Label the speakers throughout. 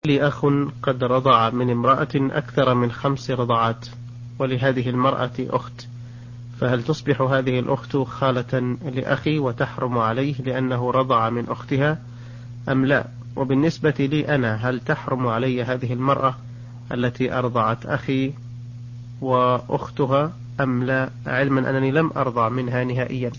Speaker 1: لي أخ قد رضع من امرأة أكثر من 5 رضعات، ولهذه المرأة أخت، فهل تصبح هذه الأخت خالة لأخي وتحرم عليه لأنه رضع من أختها أم لا؟ وبالنسبة لي أنا، هل تحرم علي هذه المرأة التي أرضعت أخي وأختها أم لا، علما أنني لم أرضع منها نهائيا؟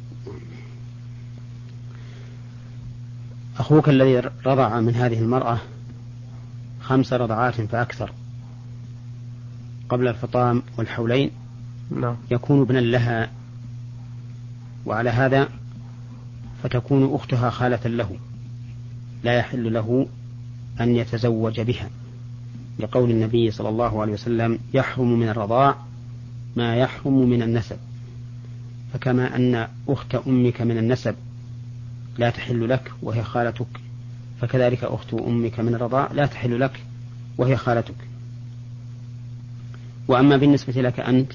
Speaker 2: أخوك الذي رضع من هذه المرأة 5 رضعات فأكثر قبل الفطام والحولين يكون ابنا لها، وعلى هذا فتكون أختها خالة له، لا يحل له أن يتزوج بها، لقول النبي صلى الله عليه وسلم: يحرم من الرضاع ما يحرم من النسب. فكما أن أخت أمك من النسب لا تحل لك وهي خالتك، فكذلك أخت أمك من الرضاع لا تحل لك وهي خالتك. وأما بالنسبة لك أنت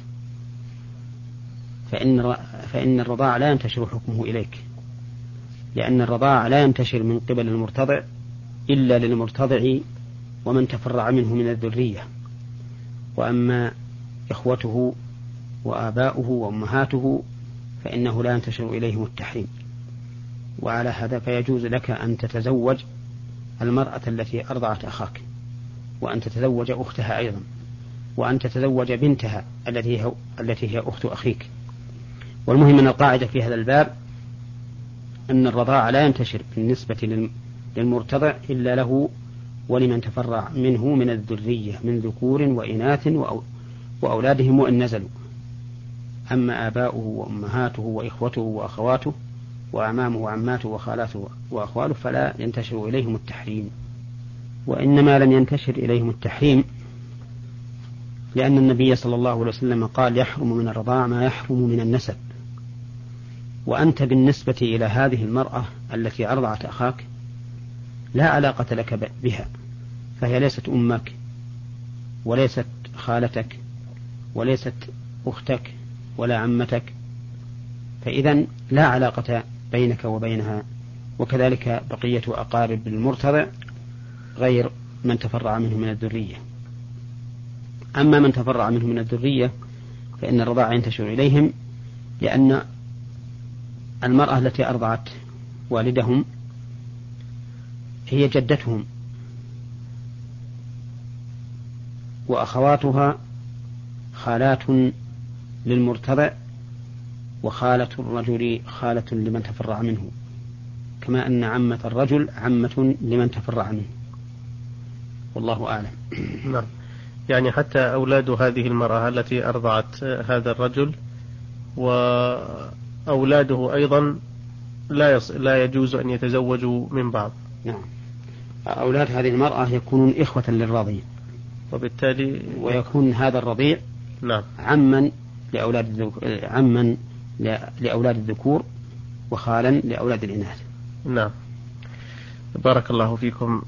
Speaker 2: فإن الرضاع لا ينتشر حكمه إليك، لأن الرضاع لا ينتشر من قبل المرتضع إلا للمرتضع ومن تفرع منه من الذرية، وأما إخوته وآباؤه وأمهاته فإنه لا ينتشر إليهم التحريم. وعلى هذا فيجوز لك أن تتزوج المرأة التي أرضعت أخاك، وأن تتزوج أختها أيضا، وأن تتزوج بنتها التي هي أخت أخيك. والمهم أن القاعدة في هذا الباب أن الرضاع لا ينتشر بالنسبة للمرتضع إلا له ولمن تفرع منه من الذرية من ذكور وإناث وأولادهم وإن نزلوا. أما آباؤه وأمهاته وإخوته وأخواته وأعمامه وعماته وخالاته وأخواله فلا ينتشر إليهم التحريم. وإنما لم ينتشر إليهم التحريم لأن النبي صلى الله عليه وسلم قال: يحرم من الرضاع ما يحرم من النسب. وأنت بالنسبة إلى هذه المرأة التي أرضعت أخاك لا علاقة لك بها، فهي ليست أمك وليست خالتك وليست أختك ولا عمتك، فإذن لا علاقة بينك وبينها. وكذلك بقية أقارب المرتضع غير من تفرع منه من الذرية. أما من تفرع منه من الذرية فإن الرضاع ينتشر إليهم، لأن المرأة التي أرضعت والدهم هي جدتهم، وأخواتها خالات للمرتضع، وخالة الرجل خالة لمن تفرع منه، كما أن عمة الرجل عمة لمن تفرع منه. والله أعلم.
Speaker 1: نعم. يعني حتى أولاد هذه المرأة التي أرضعت هذا الرجل وأولاده أيضا لا يجوز أن يتزوجوا من بعض.
Speaker 2: نعم. أولاد هذه المرأة يكونون إخوة للرضيع،
Speaker 1: وبالتالي
Speaker 2: ويكون هذا الرضيع
Speaker 1: نعم
Speaker 2: عما لأولاد الذكور وخالا لأولاد الإناث.
Speaker 1: نعم. بارك الله فيكم.